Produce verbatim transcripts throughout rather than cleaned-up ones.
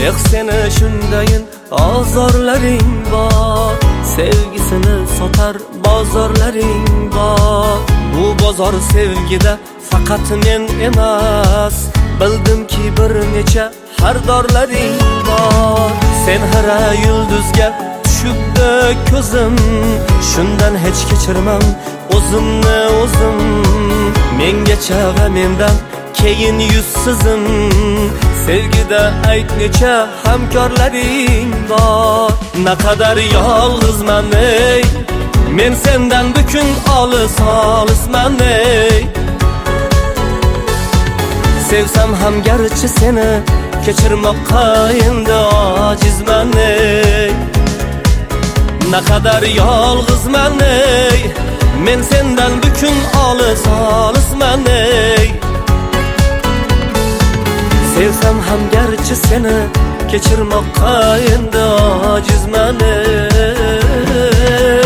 Eh seni shundayin azorlaring bor, sevgisini sotar bozorlaring bor. Bu bozor sevgida faqat men emas, bildimki bir necha xaridorlaring bor. Sen hara yulduzga tushibdi ko'zim, shundan hech kechirmam o'zimni o'zim. Mengacha va mendan keyin yuzsizim, sevgida ayt necha hamkorlaring bor. Naqadar yolg'izman ey, men sendan bukun olis olisman ey. Sevsam ham garchi seni kechirmoqqa endi ojizman ey. Naqadar yolg'izman ey, men sendan bukun olis olisman ey. Sevsam ham garchi seni kechirmoqqa endi ojizman ey.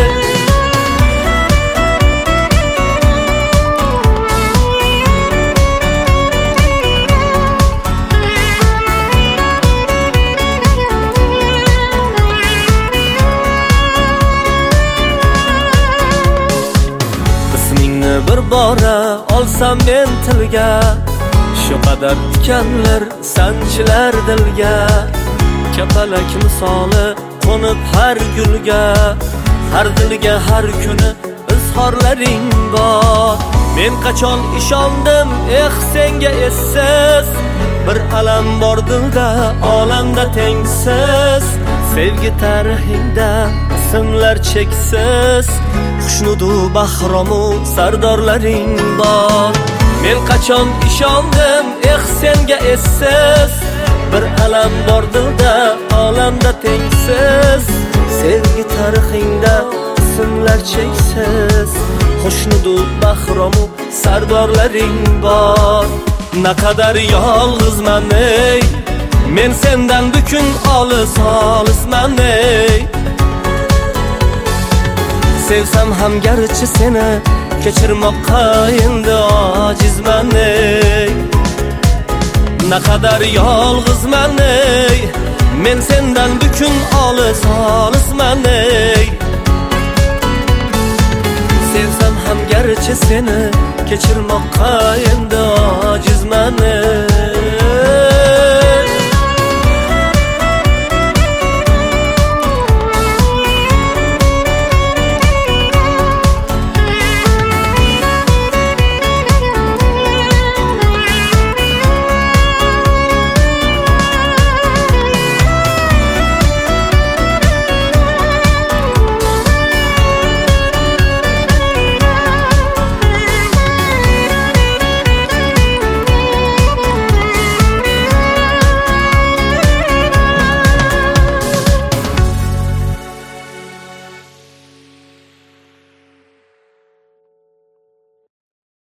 Bir bora olsam men tilga, shu qadar tikanlar sanchilar dilga. Kapalak misoli qo'nib har gulga, har dilga har kuni izhorlaring bor. Men qachon ishondim eh senga essiz, bir alam bor dilda olamda tengsiz. Sevgi tarixingda ismlar cheksiz, xushnudu bahromu sardorlaring bor. Men qachon ishondim eh senga essiz, bir alam bor dilda olamda tengsiz. Sevgi tarixingda ismlar cheksiz, xushnudu bahromu sardorlaring bor. Naqadar yolg'izman ey, men sendan bukun olis olisman ey. Sevsam ham garchi seni kechirmoqqa endi ojizman ey. Naqadar yolg'izman ey, men sendan bukun olis olisman ey. Sevsam ham garchi seni kechirmoqqa endi ojizman ey.